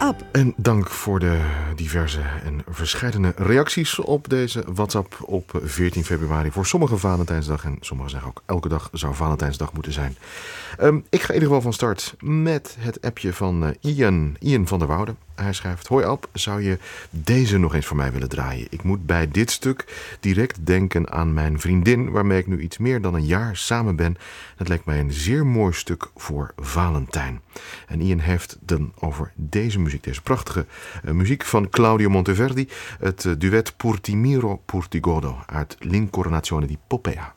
WhatsApp. En dank voor de diverse en verscheidene reacties op deze WhatsApp op 14 februari. Voor sommigen Valentijnsdag en sommigen zeggen ook elke dag zou Valentijnsdag moeten zijn. Ik ga in ieder geval van start met het appje van Ian van der Woude. Hij schrijft: hoi Alp, zou je deze nog eens voor mij willen draaien? Ik moet bij dit stuk direct denken aan mijn vriendin, waarmee ik nu iets meer dan een jaar samen ben. Het lijkt mij een zeer mooi stuk voor Valentijn. En Ian heeft dan over deze muziek, deze prachtige muziek van Claudio Monteverdi, het duet Pur ti miro, pur ti godo uit L'Incarnazione di Poppea.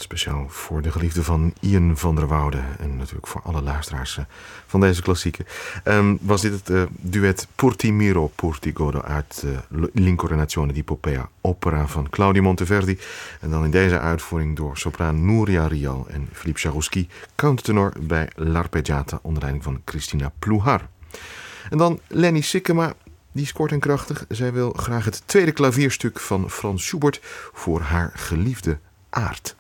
Speciaal voor de geliefde van Ian van der Woude. En natuurlijk voor alle luisteraars van deze klassieker. Was dit het duet Por ti miro, por ti godo uit L'Incarnazione di Poppea, opera van Claudio Monteverdi. En dan in deze uitvoering door sopraan Nuria Rial en Philippe Jarouski, countertenor bij L'Arpeggiata onder leiding van Christina Plouhar. En dan Lenny Sikkema. Die is kort en krachtig. Zij wil graag het tweede klavierstuk van Franz Schubert voor haar geliefde Aard.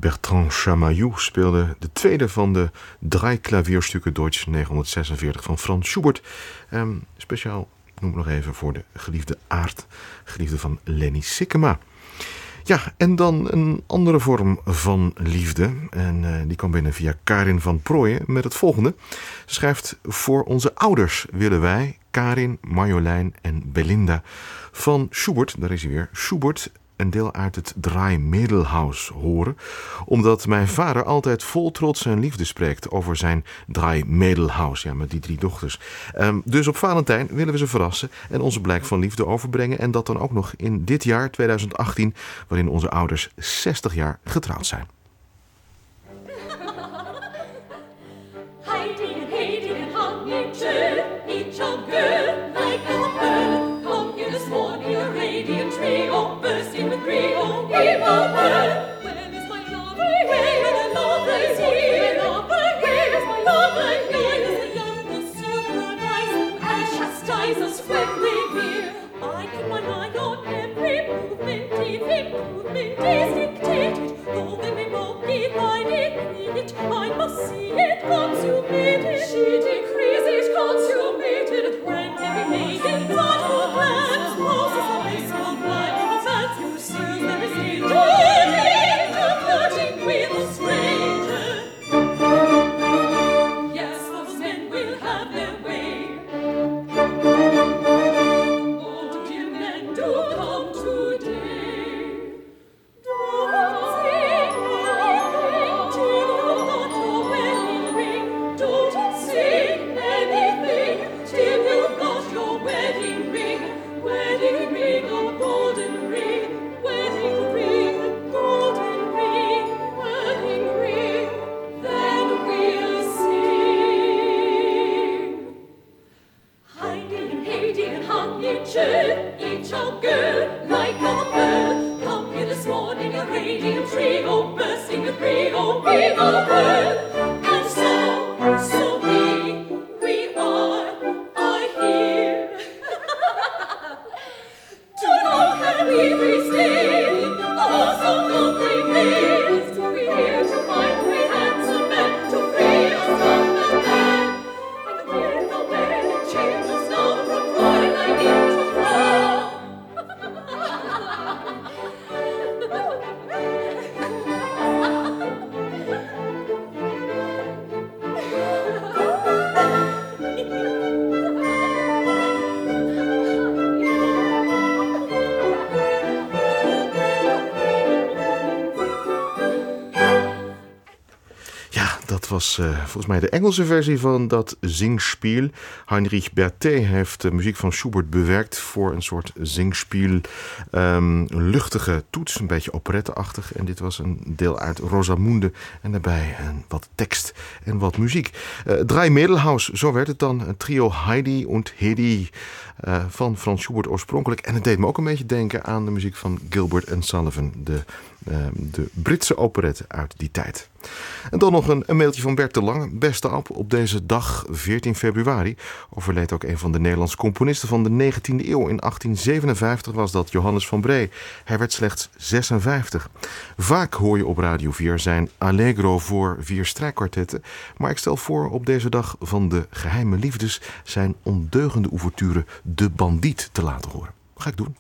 Bertrand Chamayou speelde de tweede van de 3 klavierstukken Deutsch 946 van Franz Schubert. Speciaal noem ik nog even voor de geliefde Aard, geliefde van Lenny Sikkema. Ja, en dan een andere vorm van liefde. En die kwam binnen via Karin van Prooijen met het volgende. Ze schrijft: voor onze ouders willen wij, Karin, Marjolein en Belinda, van Schubert, daar is hij weer, Schubert, een deel uit het Drei Mädelhaus horen, omdat mijn vader altijd vol trots en liefde spreekt over zijn Drei Mädelhaus, ja, met die 3 dochters. Dus op Valentijn willen we ze verrassen en onze blijk van liefde overbrengen, en dat dan ook nog in dit jaar 2018, waarin onze ouders 60 jaar getrouwd zijn. Dat was volgens mij de Engelse versie van dat zingspiel. Heinrich Berthet heeft de muziek van Schubert bewerkt voor een soort zingspiel. Een luchtige toets, een beetje operetteachtig. En dit was een deel uit Rosamunde. En daarbij wat tekst en wat muziek. Drei Mädelhaus, zo werd het dan. Een trio Heidi und Hedi van Franz Schubert oorspronkelijk. En het deed me ook een beetje denken aan de muziek van Gilbert and Sullivan. De Britse operette uit die tijd. En dan nog een mailtje van Bert de Lange. Beste Ab, op deze dag, 14 februari, overleed ook een van de Nederlandse componisten van de 19e eeuw. In 1857 was dat Johannes van Bree. Hij werd slechts 56. Vaak hoor je op Radio 4 zijn Allegro voor 4 strijkkwartetten. Maar ik stel voor op deze dag van de geheime liefdes zijn ondeugende ouverture De Bandiet te laten horen. Dat ga ik doen.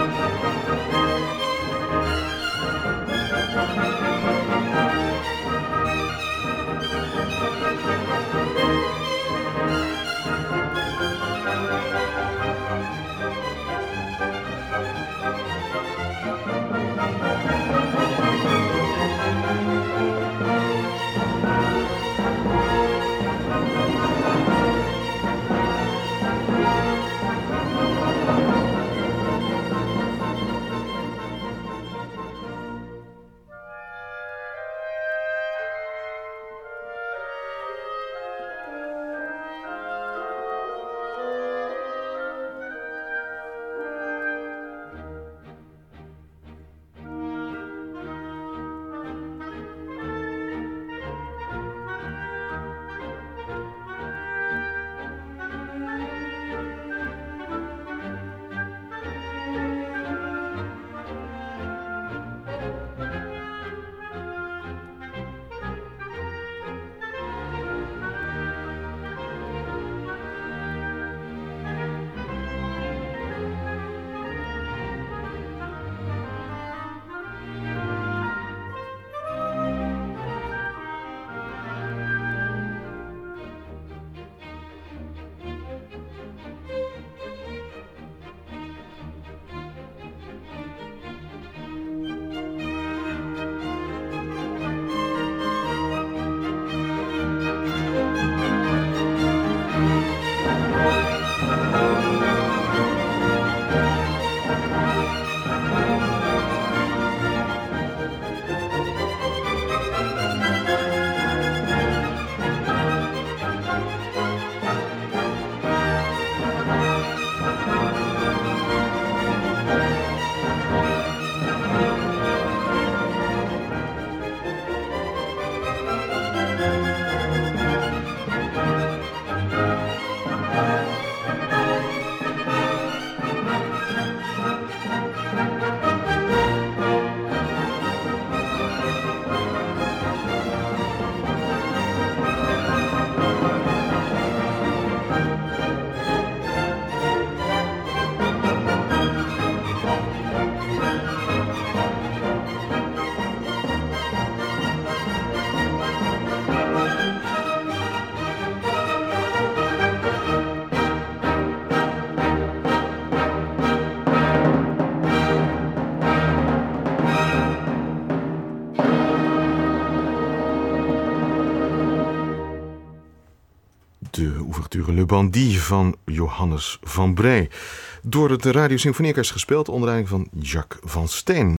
De ouverture Le Bandit van Johannes van Bree. Door het Radio Symfonieorkest gespeeld onder leiding van Jacques van Steen.